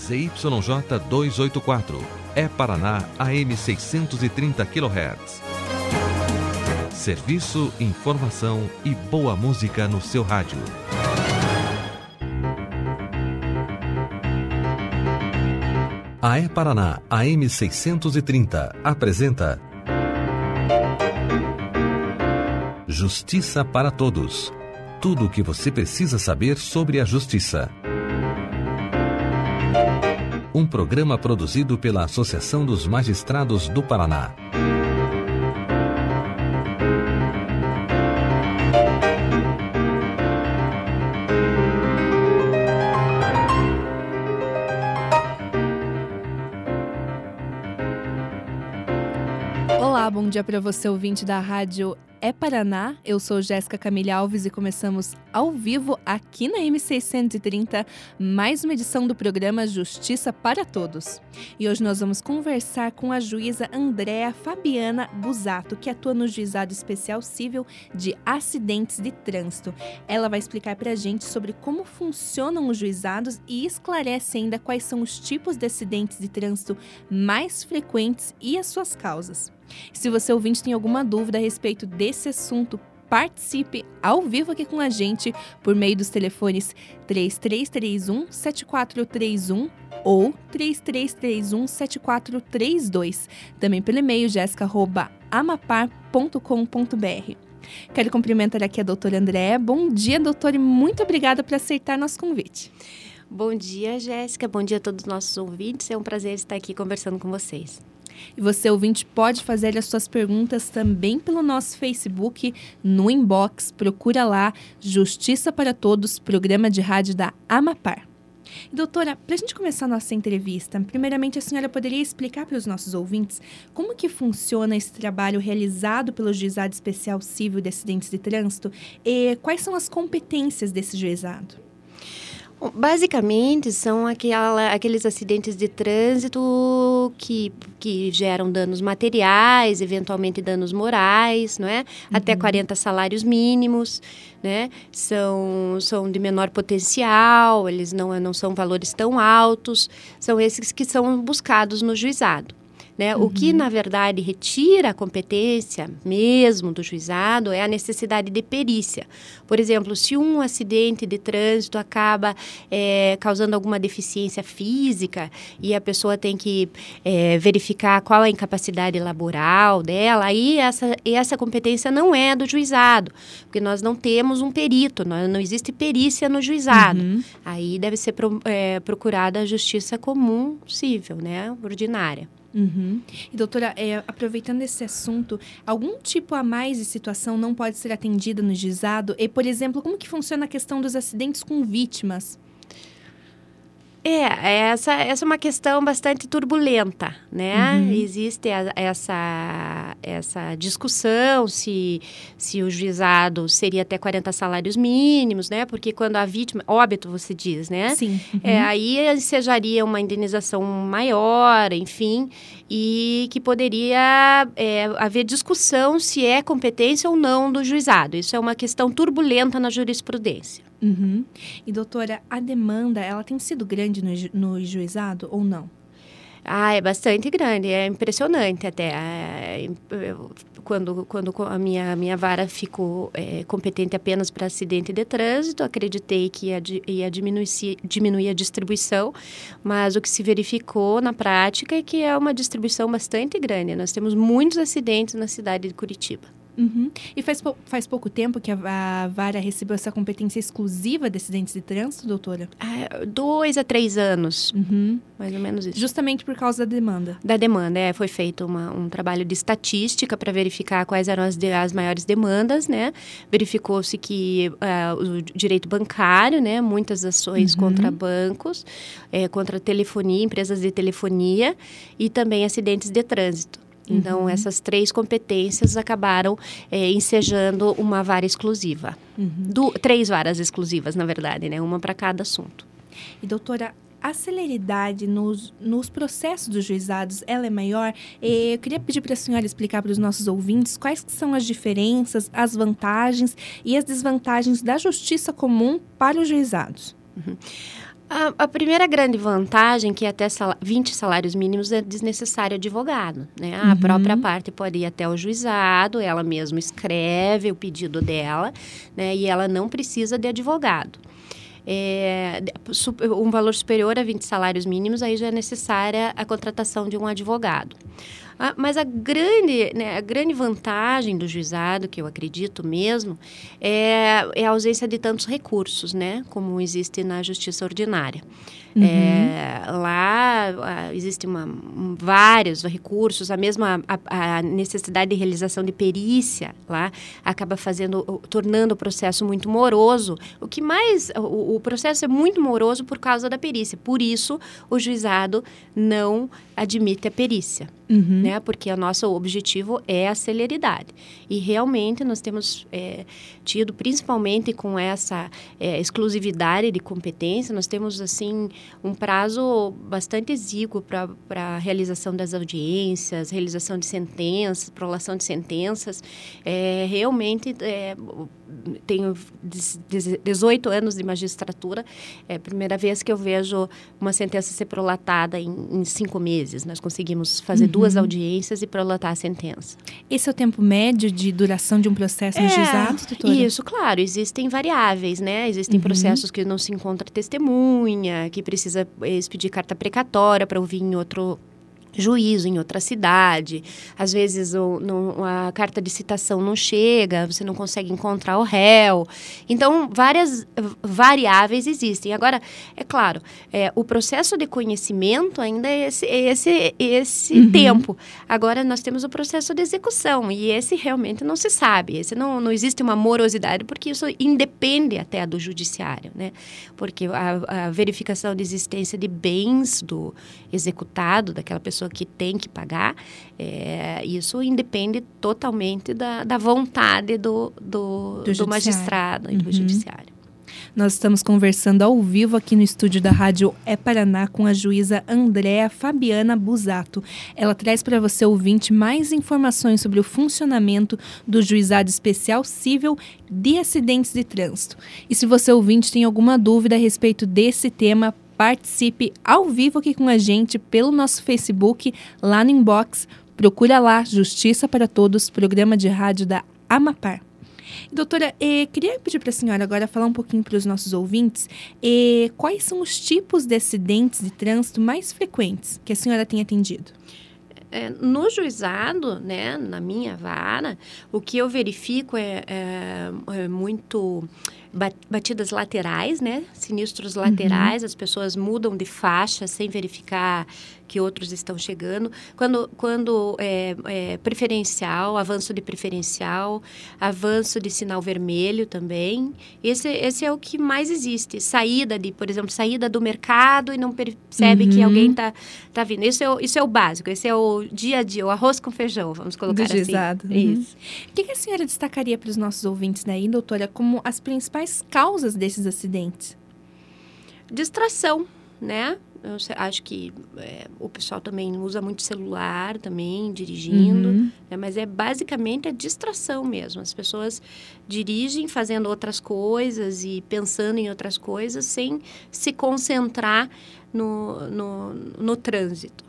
ZYJ 284, Paraná AM 630 kHz. Serviço, informação e boa música no seu rádio. A Paraná AM 630 apresenta Justiça para Todos. Tudo o que você precisa saber sobre a justiça. Um programa produzido pela Associação dos Magistrados do Paraná. Olá, bom dia para você, ouvinte da rádio Paraná. Eu sou Jéssica Camille Alves e começamos ao vivo aqui na M630 mais uma edição do programa Justiça para Todos. E hoje nós vamos conversar com a juíza Andréa Fabiana Busato, que atua no Juizado Especial Civil de Acidentes de Trânsito. Ela vai explicar para a gente sobre como funcionam os juizados e esclarece ainda quais são os tipos de acidentes de trânsito mais frequentes e as suas causas. Se você ouvinte tem alguma dúvida a respeito desse assunto, participe ao vivo aqui com a gente por meio dos telefones 3331-7431 ou 3331-7432. Também pelo e-mail jessica@amapar.com.br. Quero cumprimentar aqui a doutora Andréa. Bom dia, doutora, e muito obrigada por aceitar nosso convite. Bom dia, Jéssica. Bom dia a todos os nossos ouvintes. É um prazer estar aqui conversando com vocês. E você, ouvinte, pode fazer as suas perguntas também pelo nosso Facebook, no inbox. Procura lá, Justiça para Todos, programa de rádio da Amapar. E, doutora, para a gente começar a nossa entrevista, primeiramente a senhora poderia explicar para os nossos ouvintes como que funciona esse trabalho realizado pelo Juizado Especial Civil de Acidentes de Trânsito e quais são as competências desse juizado? Basicamente, são aqueles acidentes de trânsito que geram danos materiais, eventualmente danos morais, não é? Até 40 salários mínimos, né? São de menor potencial, eles não são valores tão altos, são esses que são buscados no juizado. Né? O que, na verdade, retira a competência mesmo do juizado é a necessidade de perícia. Por exemplo, se um acidente de trânsito acaba causando alguma deficiência física e a pessoa tem que verificar qual a incapacidade laboral dela, aí essa competência não é do juizado, porque nós não temos um perito, não existe perícia no juizado. Aí deve ser procurada a justiça comum civil, né? Ordinária. E, doutora, aproveitando esse assunto, algum tipo a mais de situação não pode ser atendida no juizado? E, por exemplo, como que funciona a questão dos acidentes com vítimas? Essa é uma questão bastante turbulenta, né? Existe essa discussão se o juizado seria até 40 salários mínimos, né? Porque quando a vítima... Óbito, você diz, né? Sim. Aí ensejaria uma indenização maior, enfim, e que poderia haver discussão se é competência ou não do juizado. Isso é uma questão turbulenta na jurisprudência. E, doutora, a demanda, ela tem sido grande no juizado ou não? É bastante grande, é impressionante até. Quando a minha vara ficou competente apenas para acidente de trânsito, acreditei que ia diminuir a distribuição, mas o que se verificou na prática é que é uma distribuição bastante grande. Nós temos muitos acidentes na cidade de Curitiba. E faz pouco tempo que a vara recebeu essa competência exclusiva de acidentes de trânsito, doutora? 2 a 3 anos, mais ou menos isso. Justamente por causa da demanda? Da demanda, foi feito um trabalho de estatística para verificar quais eram as maiores demandas, né? Verificou-se que o direito bancário, né? Muitas ações contra bancos, contra telefonia, empresas de telefonia e também acidentes de trânsito. Então, essas 3 competências acabaram ensejando uma vara exclusiva. 3 varas exclusivas, na verdade, né? Uma para cada assunto. E, doutora, a celeridade nos processos dos juizados, ela é maior? Eu queria pedir para a senhora explicar para os nossos ouvintes quais são as diferenças, as vantagens e as desvantagens da justiça comum para os juizados. A primeira grande vantagem, que até 20 salários mínimos é desnecessário advogado, né? A própria parte pode ir até o juizado, ela mesma escreve o pedido dela, né? E ela não precisa de advogado. Um valor superior a 20 salários mínimos, aí já é necessária a contratação de um advogado. Mas a grande vantagem do juizado, que eu acredito mesmo, é a ausência de tantos recursos, né? Como existe na justiça ordinária. Lá existem vários recursos, a necessidade de realização de perícia lá acaba tornando o processo muito moroso. O processo é muito moroso por causa da perícia. Por isso, o juizado não admite a perícia. Né? Porque o nosso objetivo é a celeridade. E realmente nós temos tido, principalmente com essa exclusividade de competência, nós temos assim um prazo bastante exíguo para a realização das audiências, realização de sentenças, prolação de sentenças. Realmente tenho 18 anos de magistratura, é a primeira vez que eu vejo uma sentença ser prolatada em 5 meses. Nós conseguimos fazer 2 audiências e prolatar a sentença. Esse é o tempo médio de duração de um processo no juizado, doutora? Isso, claro. Existem variáveis, né? Existem processos que não se encontra testemunha, que precisa expedir carta precatória para ouvir em outro juízo, em outra cidade. Às vezes a carta de citação não chega, você não consegue encontrar o réu. Então, várias variáveis existem. Agora, é claro, o processo de conhecimento ainda é esse tempo. Agora, nós temos o processo de execução, e esse realmente não se sabe. Esse não existe uma morosidade, porque isso independe até do judiciário, né? Porque a verificação de existência de bens do executado, daquela pessoa que tem que pagar, isso independe totalmente da vontade do magistrado e do judiciário. Nós estamos conversando ao vivo aqui no estúdio da Rádio Paraná com a juíza Andréa Fabiana Busato. Ela traz para você, ouvinte, mais informações sobre o funcionamento do Juizado Especial Civil de Acidentes de Trânsito. E se você, ouvinte, tem alguma dúvida a respeito desse tema, participe ao vivo aqui com a gente pelo nosso Facebook, lá no inbox. Procura lá, Justiça para Todos, programa de rádio da Amapar. Doutora, queria pedir para a senhora agora falar um pouquinho para os nossos ouvintes quais são os tipos de acidentes de trânsito mais frequentes que a senhora tem atendido. No juizado, né, na minha vara, o que eu verifico é muito batidas laterais, né, sinistros laterais, as pessoas mudam de faixa sem verificar que outros estão chegando. Quando preferencial, avanço de preferencial, avanço de sinal vermelho também. Esse é o que mais existe. Por exemplo, saída do mercado e não percebe que alguém tá vindo. Isso é o básico, esse é o dia a dia, o arroz com feijão, vamos colocar assim. Juizado. Isso. O que a senhora destacaria para os nossos ouvintes daí, doutora, como as principais causas desses acidentes? Distração, né? Eu acho que o pessoal também usa muito celular também, dirigindo, né? Mas basicamente a distração mesmo. As pessoas dirigem fazendo outras coisas e pensando em outras coisas sem se concentrar no trânsito.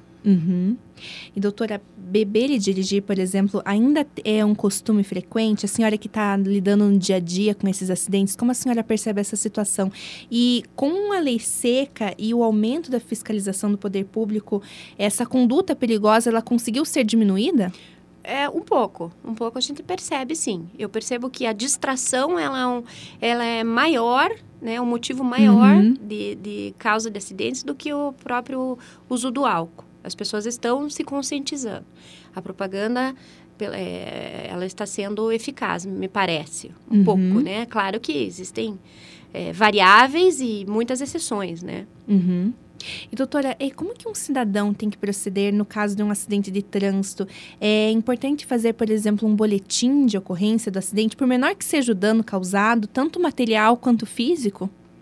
E, doutora, beber e dirigir, por exemplo, ainda é um costume frequente? A senhora que está lidando no dia a dia com esses acidentes, como a senhora percebe essa situação? E com a lei seca e o aumento da fiscalização do poder público, essa conduta perigosa, ela conseguiu ser diminuída? Um pouco a gente percebe, sim. Eu percebo que a distração, ela é maior, né, um motivo maior de causa de acidentes do que o próprio uso do álcool. As pessoas estão se conscientizando. A propaganda, ela está sendo eficaz, me parece, um pouco, né? Claro que existem variáveis e muitas exceções, né? E, doutora, como que um cidadão tem que proceder no caso de um acidente de trânsito? É importante fazer, por exemplo, um boletim de ocorrência do acidente, por menor que seja o dano causado, tanto material quanto físico?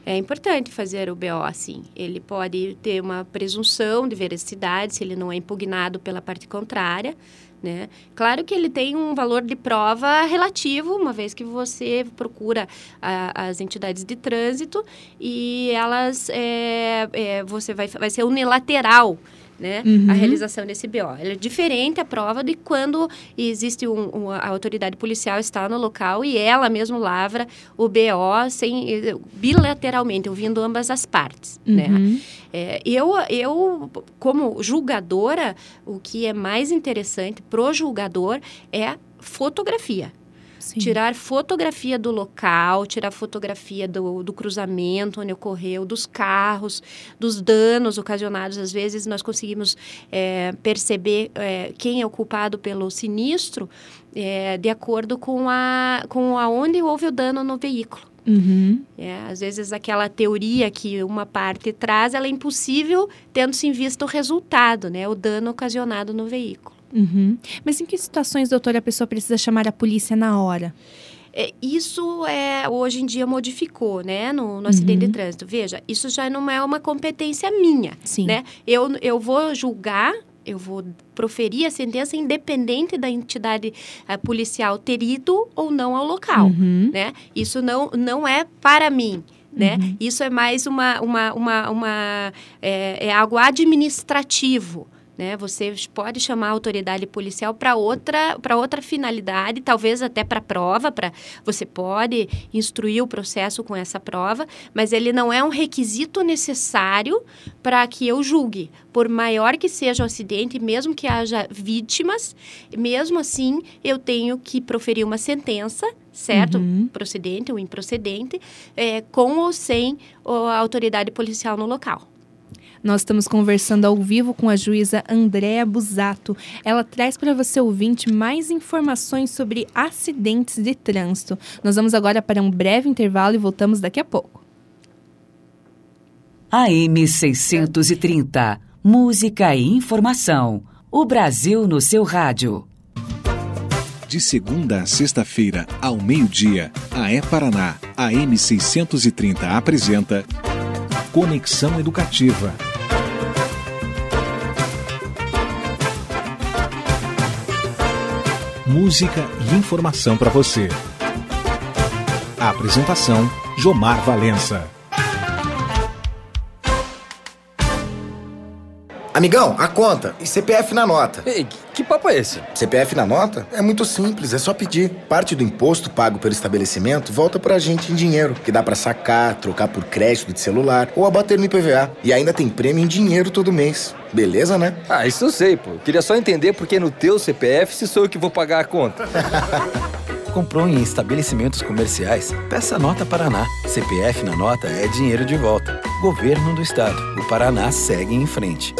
É importante fazer o BO, sim. Ele pode ter uma presunção de veracidade se ele não é impugnado pela parte contrária, né? Claro que ele tem um valor de prova relativo, uma vez que você procura as entidades de trânsito e elas, você vai ser unilateral, né? A realização desse BO. Ele é diferente a prova de quando existe a autoridade policial está no local e ela mesmo lavra o BO bilateralmente, ouvindo ambas as partes, né? Eu, como julgadora, o que é mais interessante pro julgador é fotografia. Sim. Tirar fotografia do local, tirar fotografia do cruzamento onde ocorreu, dos carros, dos danos ocasionados. Às vezes, nós conseguimos perceber quem é o culpado pelo sinistro de acordo com aonde houve o dano no veículo. Às vezes, aquela teoria que uma parte traz, ela é impossível tendo-se em vista o resultado, né? O dano ocasionado no veículo. Mas em que situações, doutora, a pessoa precisa chamar a polícia na hora? Isso hoje em dia modificou, né, no acidente de trânsito. Veja, isso já não é uma competência minha, Sim. né? Eu vou julgar, eu vou proferir a sentença independente da entidade policial ter ido ou não ao local, né? Isso não é para mim. Né? Isso é mais algo administrativo. Né? Você pode chamar a autoridade policial para outra finalidade, talvez até para prova, você pode instruir o processo com essa prova, mas ele não é um requisito necessário para que eu julgue. Por maior que seja o acidente, mesmo que haja vítimas, mesmo assim eu tenho que proferir uma sentença, certo? Procedente ou improcedente, com ou sem a autoridade policial no local. Nós estamos conversando ao vivo com a juíza Andréa Busato. Ela traz para você, ouvinte, mais informações sobre acidentes de trânsito. Nós vamos agora para um breve intervalo e voltamos daqui a pouco. AM 630. Música e informação. O Brasil no seu rádio. De segunda a sexta-feira, ao meio-dia, a É-Paraná, AM 630 apresenta Conexão Educativa. Música e informação para você. A apresentação, Jomar Valença. Amigão, a conta e CPF na nota. Ei, que papo é esse? CPF na nota? É muito simples, é só pedir. Parte do imposto pago pelo estabelecimento volta pra gente em dinheiro, que dá pra sacar, trocar por crédito de celular ou abater no IPVA. E ainda tem prêmio em dinheiro todo mês. Beleza, né? Ah, isso eu sei, pô. Queria só entender por que no teu CPF se sou eu que vou pagar a conta. Comprou em estabelecimentos comerciais? Peça Nota Paraná. CPF na nota é dinheiro de volta. Governo do Estado. O Paraná segue em frente.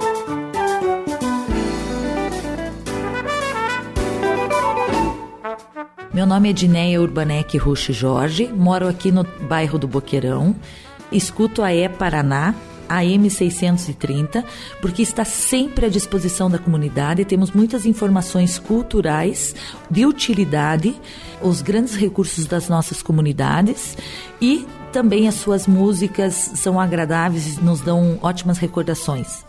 Meu nome é Edneia Urbanek Rush Jorge, moro aqui no bairro do Boqueirão, escuto a É-Paraná, AM 630, porque está sempre à disposição da comunidade, temos muitas informações culturais, de utilidade, os grandes recursos das nossas comunidades e também as suas músicas são agradáveis e nos dão ótimas recordações.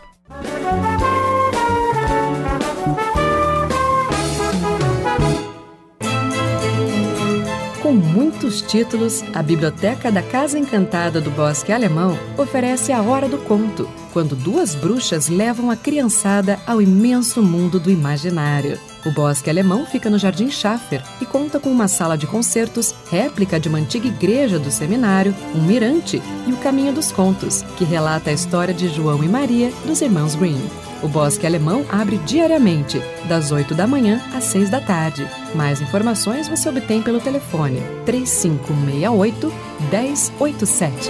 Com muitos títulos, a Biblioteca da Casa Encantada do Bosque Alemão oferece a Hora do Conto, quando duas bruxas levam a criançada ao imenso mundo do imaginário. O Bosque Alemão fica no Jardim Schaffer e conta com uma sala de concertos, réplica de uma antiga igreja do seminário, um mirante e o Caminho dos Contos, que relata a história de João e Maria dos irmãos Grimm. O Bosque Alemão abre diariamente, das 8 da manhã às 6 da tarde. Mais informações você obtém pelo telefone 3568-1087.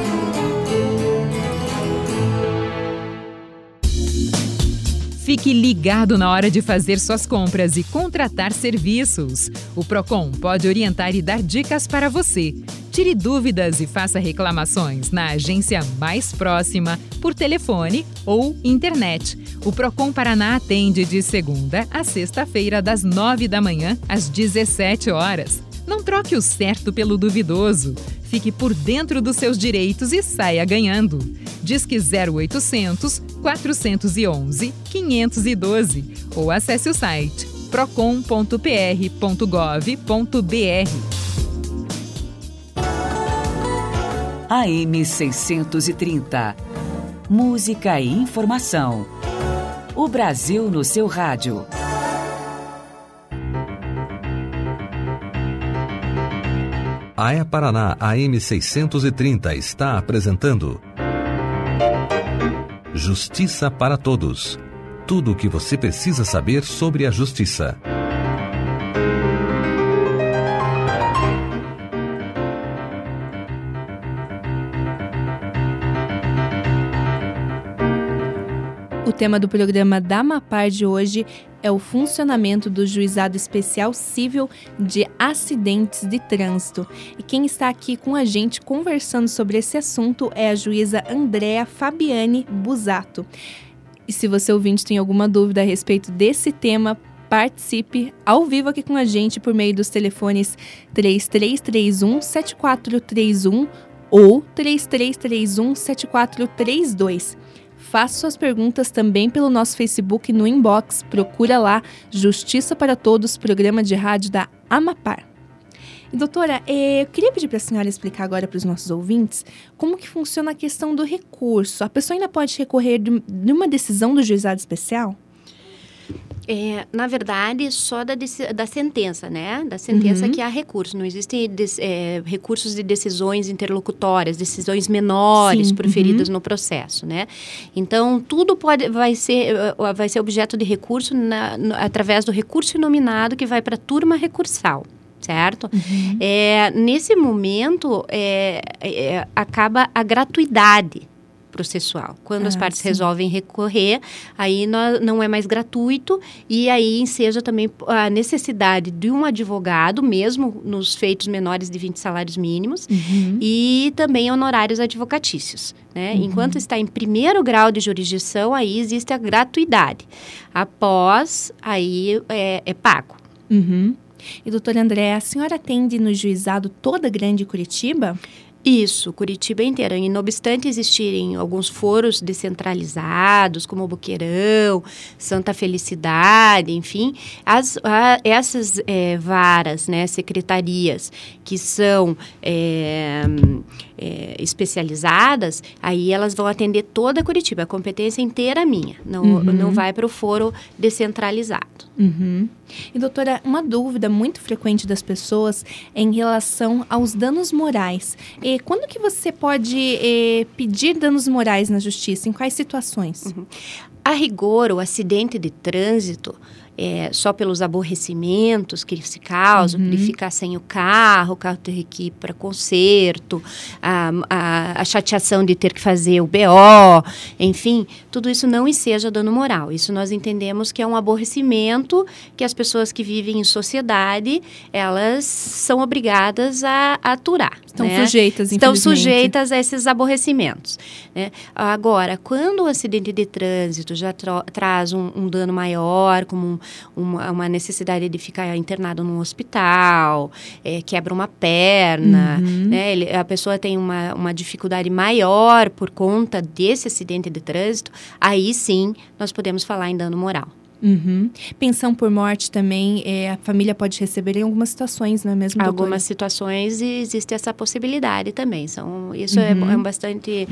Fique ligado na hora de fazer suas compras e contratar serviços. O Procon pode orientar e dar dicas para você. Tire dúvidas e faça reclamações na agência mais próxima, por telefone ou internet. O Procon Paraná atende de segunda a sexta-feira, das 9 da manhã às 17 horas. Não troque o certo pelo duvidoso. Fique por dentro dos seus direitos e saia ganhando. Disque 0800 411 512 ou acesse o site procon.pr.gov.br. AM 630. Música e informação. O Brasil no seu rádio. A E-Paraná AM 630 está apresentando Justiça para Todos. Tudo o que você precisa saber sobre a justiça. O tema do programa da Amapar de hoje é o funcionamento do Juizado Especial Civil de Acidentes de Trânsito. E quem está aqui com a gente conversando sobre esse assunto é a juíza Andréa Fabiane Busato. E se você ouvinte tem alguma dúvida a respeito desse tema, participe ao vivo aqui com a gente por meio dos telefones 3331-7431 ou 3331-7432. Faça suas perguntas também pelo nosso Facebook no inbox. Procura lá, Justiça para Todos, programa de rádio da Amapar. E, doutora, eu queria pedir para a senhora explicar agora para os nossos ouvintes como que funciona a questão do recurso. A pessoa ainda pode recorrer de uma decisão do juizado especial? Na verdade, só da sentença, né? Da sentença que há recurso. Não existem recursos de decisões interlocutórias, decisões menores proferidas no processo, né? Então, tudo vai ser objeto de recurso através do recurso inominado que vai para a turma recursal. Certo? Nesse momento, acaba a gratuidade processual. Quando as partes resolvem recorrer, aí não é mais gratuito e aí enseja também a necessidade de um advogado, mesmo nos feitos menores de 20 salários mínimos, e também honorários advocatícios. Né? Enquanto está em primeiro grau de jurisdição, aí existe a gratuidade. Após, aí é pago. E, doutora Andréa, a senhora atende no juizado toda a Grande Curitiba? Isso, Curitiba inteira. E, não obstante existirem alguns foros descentralizados, como Boqueirão, Santa Felicidade, enfim, essas varas, né, secretarias que são especializadas, aí elas vão atender toda Curitiba. A competência inteira é minha, não vai para o foro descentralizado. E, doutora, uma dúvida muito frequente das pessoas é em relação aos danos morais. Quando que você pode pedir danos morais na justiça? Em quais situações? A rigor, o acidente de trânsito, só pelos aborrecimentos que se causam, ele ficar sem o carro ter que ir para conserto, a chateação de ter que fazer o BO, enfim, tudo isso não enseja dano moral. Isso nós entendemos que é um aborrecimento que as pessoas que vivem em sociedade, elas são obrigadas a aturar. Estão sujeitas, Estão sujeitas a esses aborrecimentos. Né? Agora, quando o acidente de trânsito já traz um dano maior, como uma necessidade de ficar internado num hospital, quebra uma perna, né? A pessoa tem uma dificuldade maior por conta desse acidente de trânsito, aí sim nós podemos falar em dano moral. Pensão por morte também, a família pode receber em algumas situações, não é mesmo, doutora? Algumas situações existe essa possibilidade também. Isso é bastante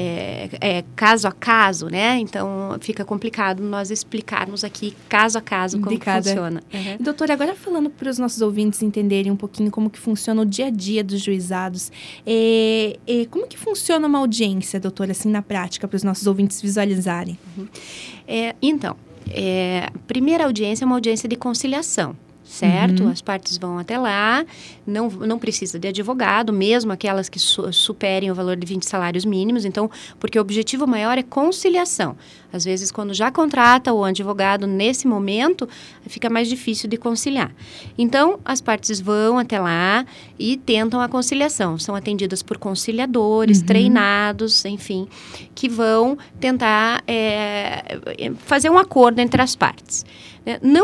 caso a caso, né? Então, fica complicado nós explicarmos aqui, caso a caso, como que funciona. Doutora, agora falando para os nossos ouvintes entenderem um pouquinho como que funciona o dia a dia dos juizados, como que funciona uma audiência, doutora, assim, na prática, para os nossos ouvintes visualizarem? Então, a primeira audiência é uma audiência de conciliação, certo? As partes vão até lá, não precisa de advogado, mesmo aquelas que superem o valor de 20 salários mínimos, então, porque o objetivo maior é conciliação. Às vezes, quando já contrata o advogado nesse momento, fica mais difícil de conciliar. Então, as partes vão até lá e tentam a conciliação. São atendidas por conciliadores, treinados, enfim, que vão tentar fazer um acordo entre as partes. Não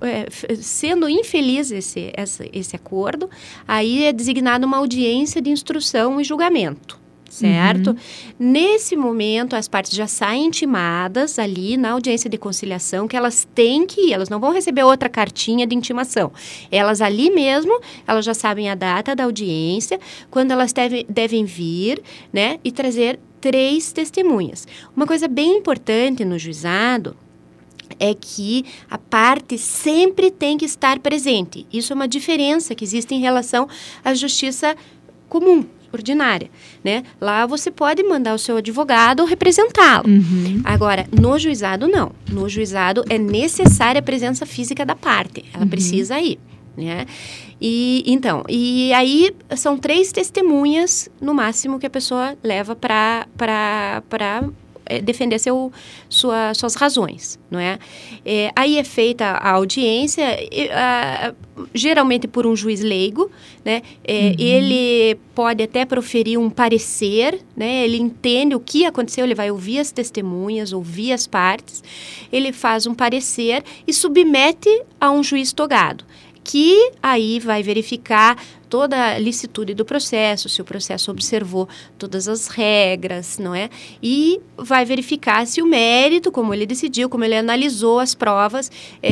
sendo infeliz esse acordo, aí é designada uma audiência de instrução e julgamento. Certo? Nesse momento, as partes já saem intimadas ali na audiência de conciliação, que elas têm que ir, elas não vão receber outra cartinha de intimação. Elas ali mesmo, elas já sabem a data da audiência, quando elas devem vir, né, e trazer 3 testemunhas. Uma coisa bem importante no juizado é que a parte sempre tem que estar presente. Isso é uma diferença que existe em relação à justiça comum, ordinária, né? Lá você pode mandar o seu advogado representá-lo. Agora, no juizado, não. No juizado é necessária a presença física da parte. Ela precisa ir, né? E aí são 3 testemunhas, no máximo, que a pessoa leva para defender suas razões, não é? Aí é feita a audiência, geralmente por um juiz leigo, né? Ele pode até proferir um parecer, né? Ele entende o que aconteceu, ele vai ouvir as testemunhas, ouvir as partes, ele faz um parecer e submete a um juiz togado, que aí vai verificar toda a licitude do processo, se o processo observou todas as regras, não é? E vai verificar se o mérito, como ele decidiu, como ele analisou as provas,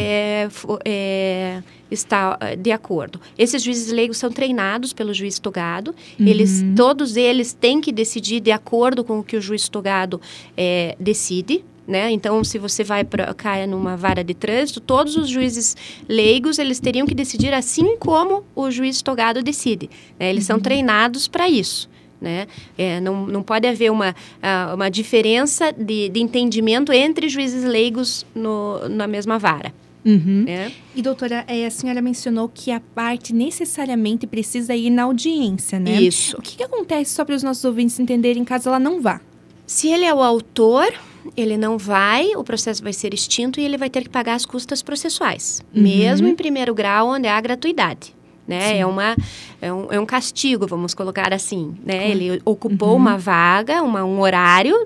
está de acordo. Esses juízes leigos são treinados pelo juiz togado, todos eles têm que decidir de acordo com o que o juiz togado decide, né? Então, se você cair numa vara de trânsito, todos os juízes leigos, eles teriam que decidir assim como o juiz togado decide, né? Eles são treinados para isso, né? Não pode haver uma diferença de entendimento entre juízes leigos na mesma vara. E, doutora, a senhora mencionou que a parte necessariamente precisa ir na audiência, né? Isso. O que acontece, só para os nossos ouvintes entenderem, caso ela não vá? Se ele é o autor, ele não vai, o processo vai ser extinto e ele vai ter que pagar as custas processuais, mesmo em primeiro grau, onde há gratuidade, né? É um castigo, vamos colocar assim, né? Ele ocupou uma vaga, um horário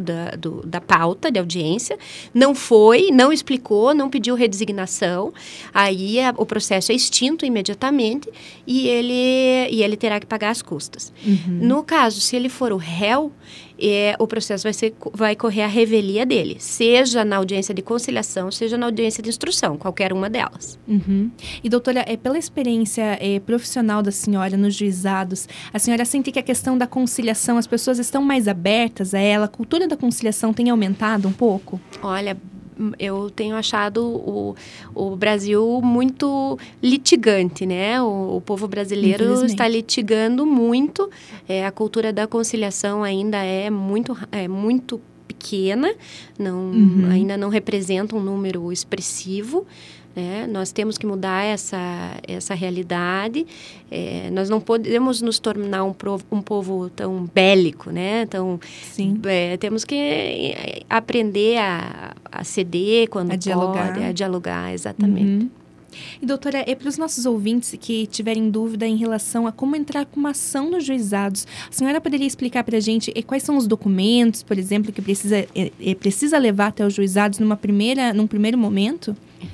da pauta de audiência, não foi, não explicou, não pediu redesignação, aí o processo é extinto imediatamente e ele terá que pagar as custas. No caso, se ele for o réu, o processo vai correr a revelia dele, seja na audiência de conciliação, seja na audiência de instrução, qualquer uma delas. E, doutora, pela experiência profissional da senhora nos juizados, a senhora sente que a questão da conciliação, as pessoas estão mais abertas a ela? A cultura da conciliação tem aumentado um pouco? Olha, eu tenho achado o Brasil muito litigante, né? O povo brasileiro está litigando muito. A cultura da conciliação ainda é muito pequena, ainda não representa um número expressivo. Nós temos que mudar essa realidade. Nós não podemos nos tornar um povo tão bélico, né? Temos que aprender a ceder quando pode, a dialogar, exatamente. E, doutora, para os nossos ouvintes que tiverem dúvida em relação a como entrar com uma ação nos juizados, a senhora poderia explicar para a gente quais são os documentos, por exemplo, que precisa levar até os juizados num primeiro momento?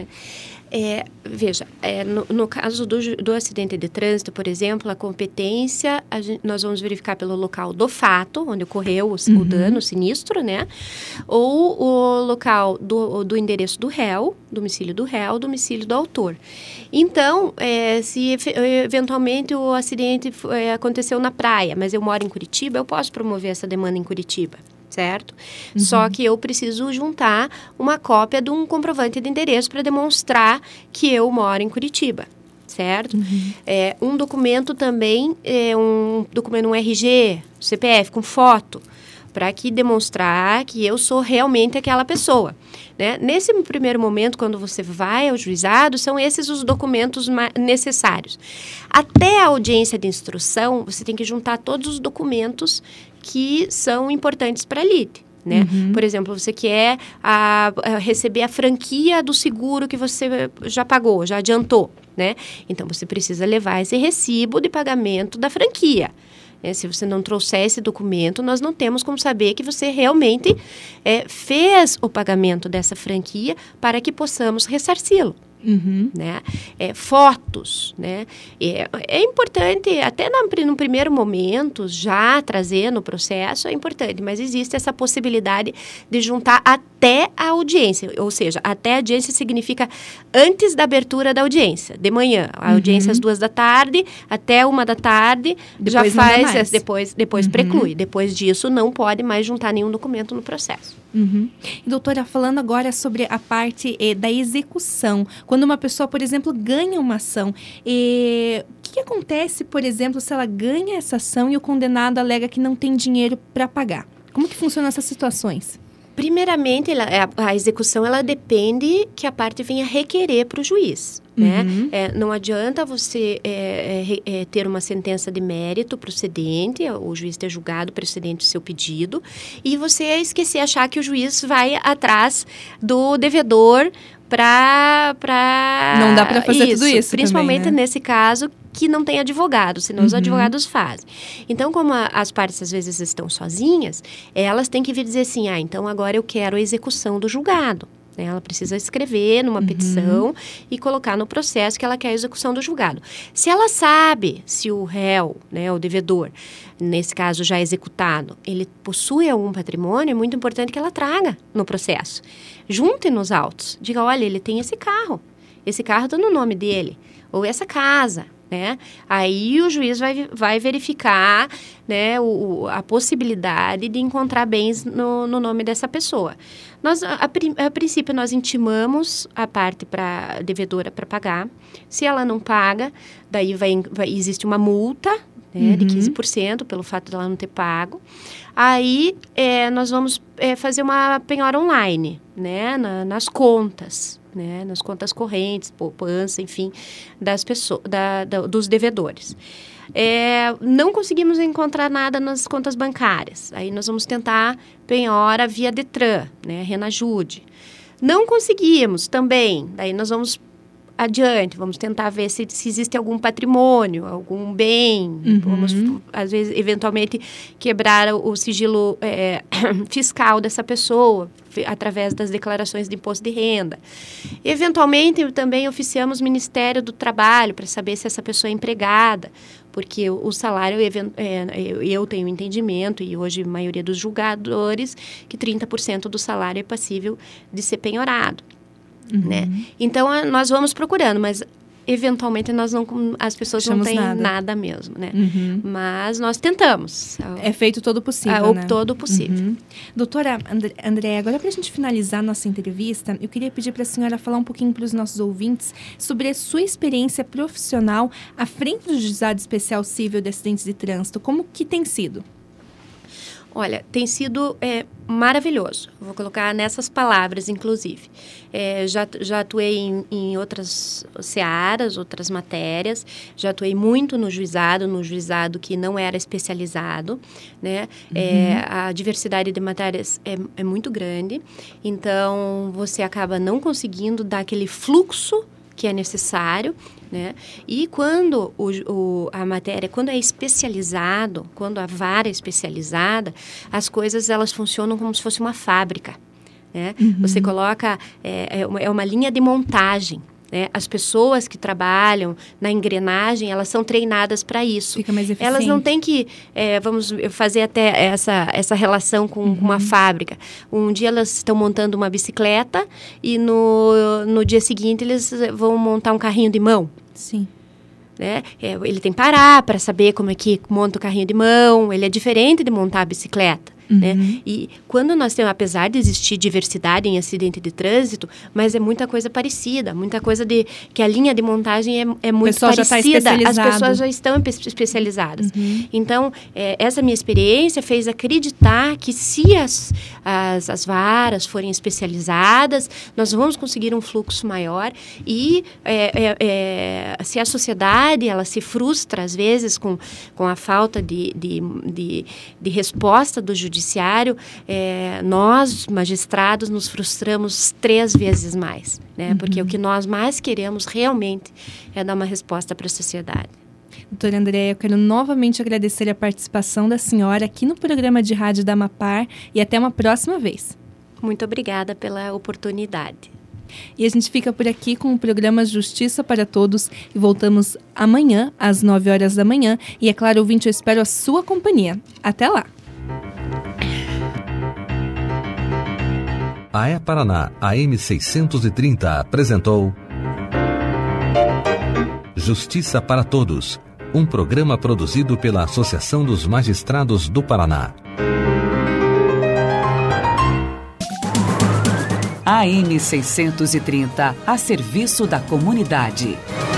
Veja, no caso do acidente de trânsito, por exemplo, a competência, nós vamos verificar pelo local do fato, onde ocorreu o dano, o sinistro, né? Ou o local do endereço do réu, domicílio do réu, domicílio do autor. Então, se eventualmente o acidente aconteceu na praia, mas eu moro em Curitiba, eu posso promover essa demanda em Curitiba. Certo? Só que eu preciso juntar uma cópia de um comprovante de endereço para demonstrar que eu moro em Curitiba, certo? Um documento também, um RG, CPF com foto, para demonstrar que eu sou realmente aquela pessoa, né? Nesse primeiro momento, quando você vai ao juizado, são esses os documentos necessários. Até a audiência de instrução, você tem que juntar todos os documentos que são importantes para a lide, né? Por exemplo, você quer receber a franquia do seguro que você já pagou, já adiantou, né? Então, você precisa levar esse recibo de pagamento da franquia. Se você não trouxer esse documento, nós não temos como saber que você realmente fez o pagamento dessa franquia para que possamos ressarci-lo. né? Fotos, né? É importante, até no primeiro momento, já trazer no processo é importante, mas existe essa possibilidade de juntar até a audiência, ou seja, até a audiência significa antes da abertura da audiência, de manhã, a audiência às 2 da tarde, até 1 da tarde, depois já faz, depois preclui, depois disso não pode mais juntar nenhum documento no processo. E, doutora, falando agora sobre a parte da execução, quando uma pessoa, por exemplo, ganha uma ação, o que acontece, por exemplo, se ela ganha essa ação e o condenado alega que não tem dinheiro para pagar? Como que funcionam essas situações? Primeiramente, a execução ela depende que a parte venha requerer para o juiz. Né? Não adianta você ter uma sentença de mérito procedente, o juiz ter julgado procedente o seu pedido, e você esquecer, achar que o juiz vai atrás do devedor para... Não dá para fazer tudo isso principalmente também, né? Nesse caso que não tem advogado, senão os advogados fazem. Então, como as partes às vezes estão sozinhas, elas têm que vir dizer assim, então agora eu quero a execução do julgado. Ela precisa escrever numa petição e colocar no processo que ela quer a execução do julgado. Se ela sabe se o réu, né, o devedor, nesse caso já executado, ele possui algum patrimônio, é muito importante que ela traga no processo. Junte nos autos. Diga, olha, ele tem esse carro está no nome dele, ou essa casa. Né? Aí o juiz vai verificar, né, a possibilidade de encontrar bens no nome dessa pessoa. A princípio, nós intimamos a parte devedora para pagar. Se ela não paga, daí existe uma multa, né, de 15% pelo fato de ela não ter pago. Aí nós vamos fazer uma penhora online, né, nas contas. Né, nas contas correntes, poupança, enfim, das pessoas, dos devedores. Não conseguimos encontrar nada nas contas bancárias. Aí nós vamos tentar penhora via Detran, né, Renajude. Não conseguimos também. Daí nós vamos adiante, vamos tentar ver se existe algum patrimônio, algum bem. Vamos, às vezes, eventualmente, quebrar o sigilo fiscal dessa pessoa, através das declarações de imposto de renda. Eventualmente, também oficiamos o Ministério do Trabalho para saber se essa pessoa é empregada, porque o salário, eu tenho entendimento, e hoje a maioria dos julgadores, que 30% do salário é passível de ser penhorado. Né? Então, nós vamos procurando, mas eventualmente as pessoas não têm nada mesmo, né? Mas nós tentamos. É feito todo possível, né? Todo possível. Doutora Andréia, agora para a gente finalizar nossa entrevista, eu queria pedir para a senhora falar um pouquinho para os nossos ouvintes sobre a sua experiência profissional à frente do Juizado Especial Civil de Acidentes de Trânsito. Como que tem sido? Olha, tem sido maravilhoso. Vou colocar nessas palavras, inclusive. Já atuei em outras searas, outras matérias. Já atuei muito no juizado que não era especializado, né? A diversidade de matérias é muito grande. Então, você acaba não conseguindo dar aquele fluxo que é necessário, né? E quando a matéria, quando é especializado, quando a vara é especializada, as coisas elas funcionam como se fosse uma fábrica, né? Você coloca, é uma linha de montagem, né? As pessoas que trabalham na engrenagem, elas são treinadas para isso. Fica mais eficiente. Elas não têm que, vamos fazer até essa relação com uma fábrica. Um dia elas estão montando uma bicicleta e no dia seguinte eles vão montar um carrinho de mão. Sim. Né? Ele tem que parar para saber como é que monta o carrinho de mão. Ele é diferente de montar a bicicleta. Né? E quando nós temos, apesar de existir diversidade em acidente de trânsito, mas é muita coisa parecida, muita coisa que a linha de montagem é muito parecida, as pessoas já estão especializadas. Então, essa minha experiência fez acreditar que se as varas forem especializadas, nós vamos conseguir um fluxo maior e se a sociedade ela se frustra, às vezes, com a falta de resposta do judiciário, nós, magistrados, nos frustramos 3 vezes mais, né? Porque o que nós mais queremos realmente é dar uma resposta para a sociedade. Doutora Andréia, eu quero novamente agradecer a participação da senhora aqui no programa de rádio da Amapar e até uma próxima vez. Muito obrigada pela oportunidade. E a gente fica por aqui com o programa Justiça para Todos e voltamos amanhã às 9 horas da manhã. E é claro, ouvinte, eu espero a sua companhia. Até lá! A E-Paraná AM 630 apresentou Justiça para Todos, um programa produzido pela Associação dos Magistrados do Paraná. AM 630, a serviço da comunidade.